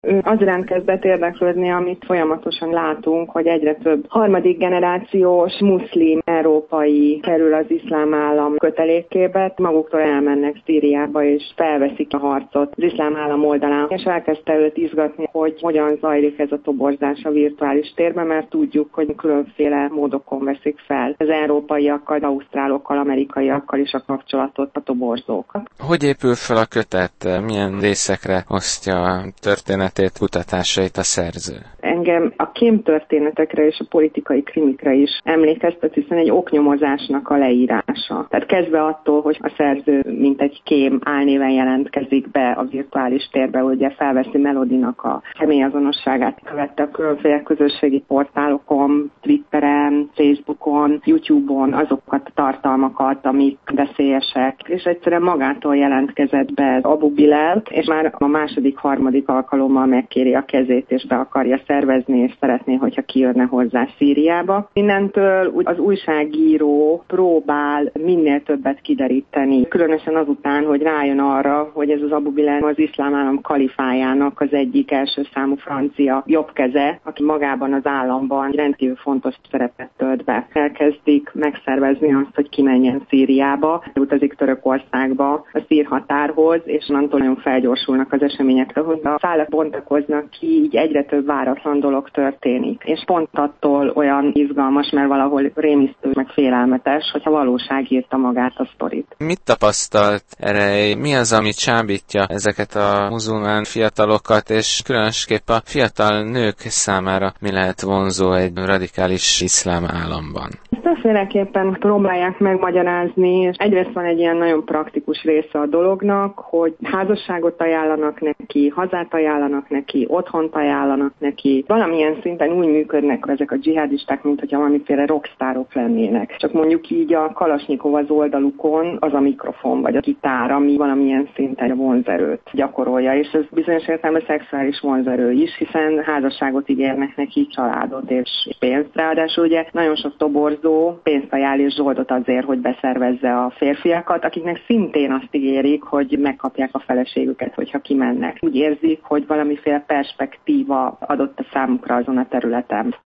Ő az iránt kezdett érdeklődni, amit folyamatosan látunk, hogy egyre több harmadik generációs muszlim európai kerül az iszlám állam kötelékébe, maguktól elmennek Szíriába és felveszik a harcot az iszlám állam oldalán. És elkezdte őt izgatni, hogy hogyan zajlik ez a toborzás a virtuális térben, mert tudjuk, hogy különféle módokon veszik fel az európaiakkal, ausztrálokkal, amerikaiakkal is a kapcsolatot, a toborzókat. Hogy épül fel a kötet? Milyen részekre osztja a történetét, kutatásait a szerző? Engem a kémtörténetekre és a politikai krimikre is emlékeztet, hiszen egy oknyomozásnak a leírása. Tehát kezdve attól, hogy a szerző mint egy kém álnéven jelentkezik be a virtuális térbe, ugye felveszi Melodinak a személyazonosságát, követte a különféle közösségi portálokon, Twitteren, Facebookon, YouTube-on azokat a tartalmakat, amik veszélyesek, és egyszerűen magától jelentkezett be Abu Bilal, és már a második-harmadik alkalommal megkéri a kezét, és be akarja szervezni, és szeretné, hogyha kijönne hozzá Szíriába. Innentől az újságíró próbál minél többet kideríteni, különösen azután, hogy rájön arra, hogy ez az Abu Bilal az iszlám állam kalifájának az egyik első számú francia jobbkeze, aki magában az államban rendkívül fontos szerepet tölt be. Elkezdik megszervezni azt, hogy kimenjen Szíriába, utazik Törökországba a szír határhoz, és onnantól nagyon felgyorsulnak az eseményekre, hogy a szálak bontakoznak ki, így egyre több váratlan dolog történik. És pont attól olyan izgalmas, mert valahol rémisztő, meg félelmetes, hogyha valóság írta magát a sztorit. Mit tapasztalt Erej? Mi az, ami csábítja ezeket a muzulmán fiatalokat, és különösképp a fiatal nők számára mi lehet vonzó egy radikális iszlám államban? Többféleképpen próbálják megmagyarázni, és egyrészt van egy ilyen nagyon praktikus része a dolognak, hogy házasságot ajánlanak neki, hazát ajánlanak neki, otthont ajánlanak neki. Valamilyen szinten úgy működnek ezek a dzsihádisták, mint hogyha valamiféle rockstárok lennének. Csak mondjuk így a Kalasnyikov az oldalukon az a mikrofon vagy a gitár, ami valamilyen szinten a vonzerőt gyakorolja, és ez bizonyos értelemben szexuális vonzerő is, hiszen házasságot ígérnek neki, családot és pénzt. Ráadásul ugye nagyon sok toborzó pénzt ajánl és zsoldot azért, hogy beszervezze a férfiakat, akiknek szintén azt ígérik, hogy megkapják a feleségüket, hogyha kimennek. Úgy érzik, hogy valamiféle perspektíva adott a számukra azon a területen.